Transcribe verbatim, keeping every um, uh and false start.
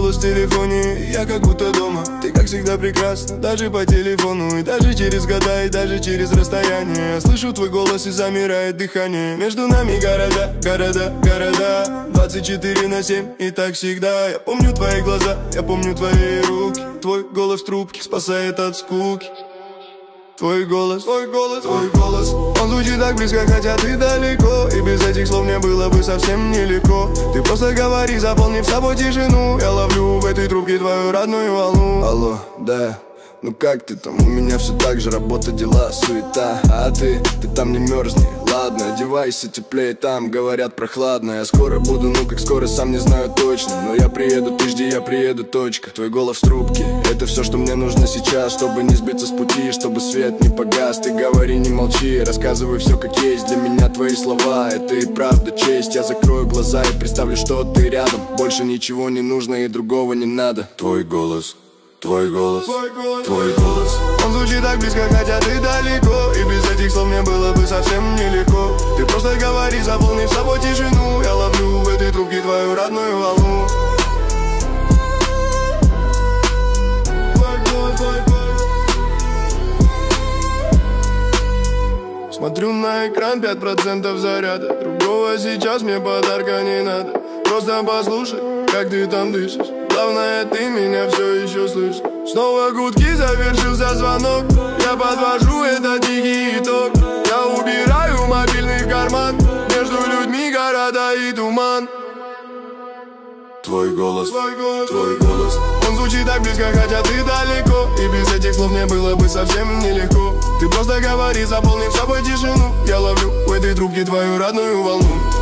голос в телефоне, я как будто дома. Ты как всегда прекрасна, даже по телефону. И даже через года, и даже через расстояние. Я слышу твой голос и замирает дыхание. Между нами города, города, города. Двадцать четыре на семь и так всегда. Я помню твои глаза, я помню твои руки. Твой голос в трубке спасает от скуки. Твой голос, твой голос, твой голос. Он звучит так близко, хотя ты далеко. И без этих слов мне было бы совсем нелегко. Ты просто говори, заполнив собой тишину. Я ловлю в этой трубке твою родную волну. Алло, да, ну как ты там? У меня все так же, работа, дела, суета. А ты, ты там не мерзни, ладно, одевайся теплее, там говорят прохладно. Я скоро буду, ну как скоро, сам не знаю точно. Но я приеду, ты жди, я приеду, точка. Твой голос в трубке, это все, что мне нужно сейчас. Чтобы не сбиться с пути, чтобы свет не погас. Ты говори, не молчи, рассказывай все как есть. Для меня твои слова, это и правда честь. Я закрою глаза и представлю, что ты рядом. Больше ничего не нужно и другого не надо. Твой голос, твой голос, твой голос, твой голос. Он звучит так близко, хотя ты далеко. И без этих слов мне было бы совсем нелегко. Ты просто говори, заполнив собой тишину. Я ловлю в этой трубке твою родную волну. Твой голос, твой голос. Смотрю на экран, пять процентов заряда. Другого сейчас мне подарка не надо. Просто послушай, как ты там дышишь. Главное, ты меня все еще слышишь. Снова гудки, завершился звонок. Я подвожу этот тихий итог. Я убираю мобильный в карман. Между людьми города и туман. Твой голос, твой голос, твой голос. Он звучит так близко, хотя ты далеко. И без этих слов мне было бы совсем нелегко. Ты просто говори, заполнив собой тишину. Я ловлю в этой трубке твою родную волну.